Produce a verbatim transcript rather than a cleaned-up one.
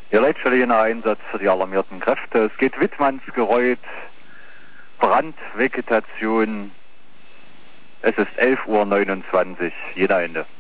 Ihr leitstelle Einsatz für die alarmierten Kräfte. Es geht Wittmannsgereuth, Brandvegetation. Es ist elf Uhr neunundzwanzig. Jena Ende.